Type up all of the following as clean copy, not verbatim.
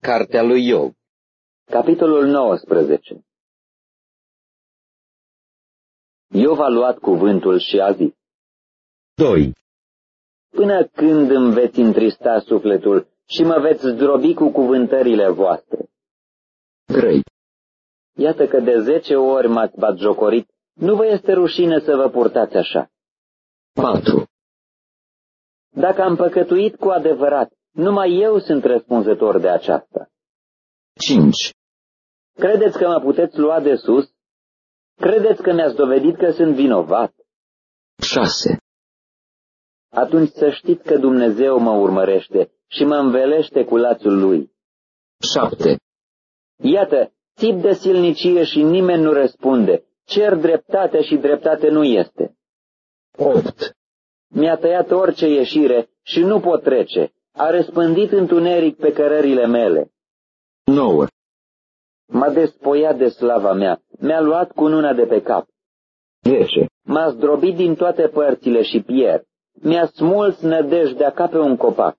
Cartea lui Iov. Capitolul 19. Iov a luat cuvântul și a zis: 2. Până când îmi veți întrista sufletul și mă veți zdrobi cu cuvântările voastre? 3. Iată că de 10 ori m-ați batjocorit, nu vă este rușine să vă purtați așa. 4. Dacă am păcătuit cu adevărat, numai eu sunt răspunzător de aceasta. 5. Credeți că mă puteți lua de sus? Credeți că mi-ați dovedit că sunt vinovat? 6. Atunci să știți că Dumnezeu mă urmărește și mă învelește cu lațul Lui. 7. Iată, țip de silnicie și nimeni nu răspunde. Cer dreptate și dreptate nu este. 8. Mi-a tăiat orice ieșire și nu pot trece. A răspândit întuneric pe cărările mele. 9. M-a despoiat de slava mea. Mi-a luat cununa de pe cap. 10. M-a zdrobit din toate părțile și pierd. Mi-a smuls nădejdea ca pe un copac.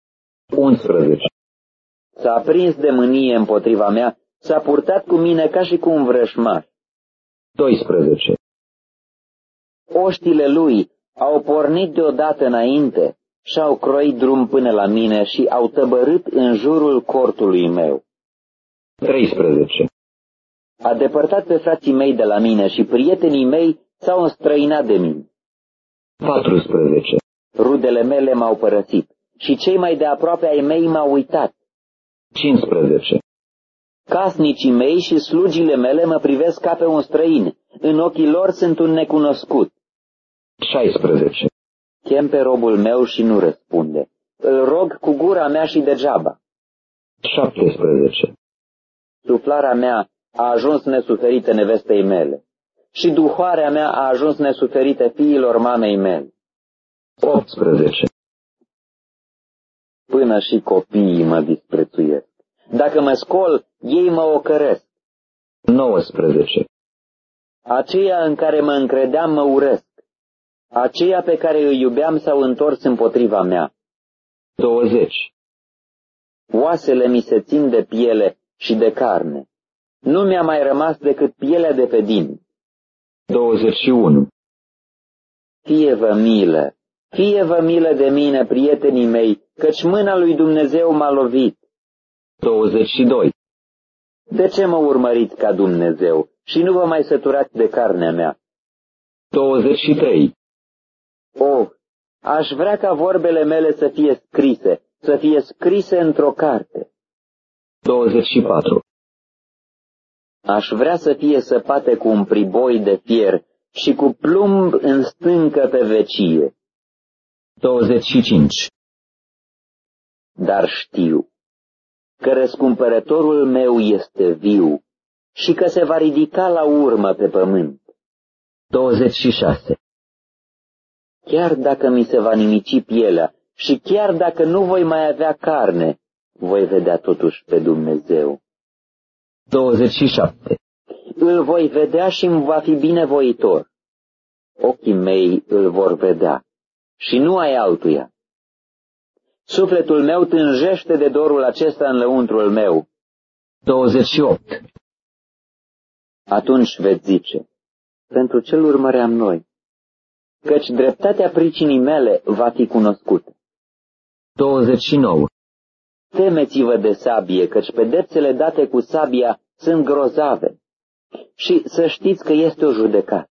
11. S-a aprins de mânie împotriva mea, s-a purtat cu mine ca și cu un vrășmaș. 12. Oștile lui au pornit deodată înainte și-au croit drum până la mine și au tăbărât în jurul cortului meu. 13. A depărtat pe frații mei de la mine și prietenii mei s-au înstrăinat de mine. 14. Rudele mele m-au părăsit și cei mai de aproape ai mei m-au uitat. 15. Casnicii mei și slugile mele mă privesc ca pe un străin, în ochii lor sunt un necunoscut. 16. Chem pe robul meu și nu răspunde. Îl rog cu gura mea și degeaba. 17. Suflarea mea a ajuns nesuferită nevestei mele și duhoarea mea a ajuns nesuferită fiilor mamei mele. 18. Până și copiii mă disprețuiesc. Dacă mă scol, ei mă ocăresc. 19. Aceia în care mă încredeam mă urăsc. Aceia pe care îi iubeam s-au întors împotriva mea. 20. Oasele mi se țin de piele și de carne. Nu mi-a mai rămas decât pielea de pe din. 21. Fie-vă milă de mine, prietenii mei, căci mâna lui Dumnezeu m-a lovit. 22. De ce mă urmăriți ca Dumnezeu și nu vă mai săturați de carnea mea? 23. Aș vrea ca vorbele mele să fie scrise într-o carte. 24. Aș vrea să fie săpate cu un priboi de fier și cu plumb în stâncă pe vecie. 25. Dar știu că răscumpărătorul meu este viu și că se va ridica la urmă pe pământ. 26. Chiar dacă mi se va nimici pielea și chiar dacă nu voi mai avea carne, voi vedea totuși pe Dumnezeu. 27. Îl voi vedea și îmi va fi binevoitor. Ochii mei îl vor vedea și nu ai altuia. Sufletul meu tânjește de dorul acesta în lăuntrul meu. 28. Atunci veți zice: pentru ce-l urmăream noi? Căci dreptatea pricinii mele va fi cunoscută. 29. Temeți-vă de sabie, căci pedepsele date cu sabia sunt grozave. Și să știți că este o judecată.